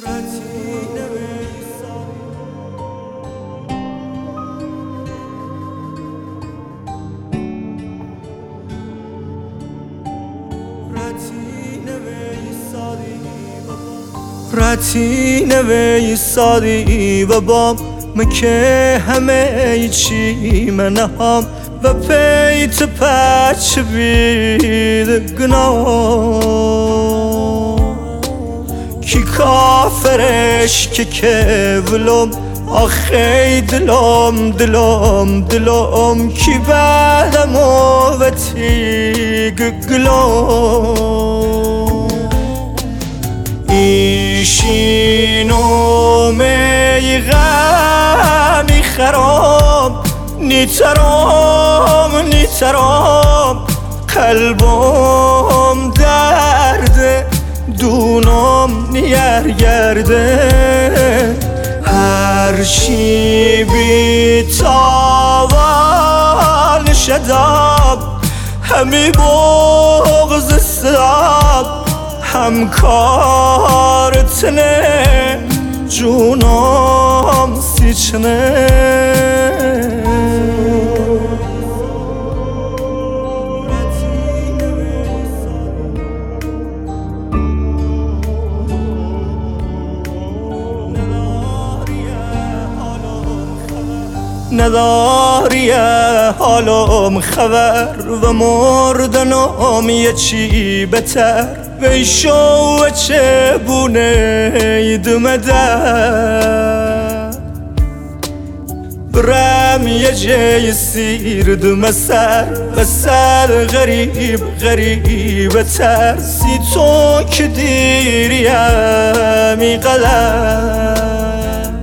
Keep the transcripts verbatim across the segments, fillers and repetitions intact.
رتینه وی سادی و بام مکه همه چی منهم و پیت پچ بید گناه کی کافرش که کولم آخی دلم دلم دلم کی بعدم و تیگ گلم ایشینو می غمی خرام نیترام نیترام قلبم درده دونم نیر گرده هرچی بی تاوان شدم همی بغض استدام همکارتنه جونم سیچنه نداری حالم خبر و مردنم یه چی بتر ویشو و چه بونه دمده برم یه جای سیر دم سر و سر غریب غریب ترسی تو که دیریم قلم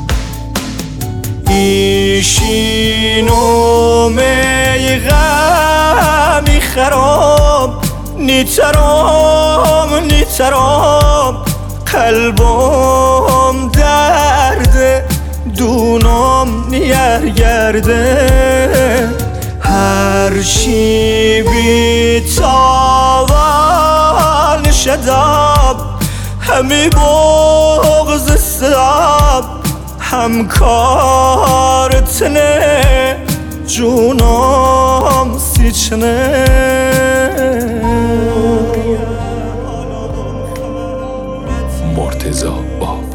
ایشینو می غمی خرام نیترام نیترام قلبم درده دونم نیر گرده هرچی بی تاوان شدم همی بغض استدم همکارتنه جونم سیچنه مرتضی با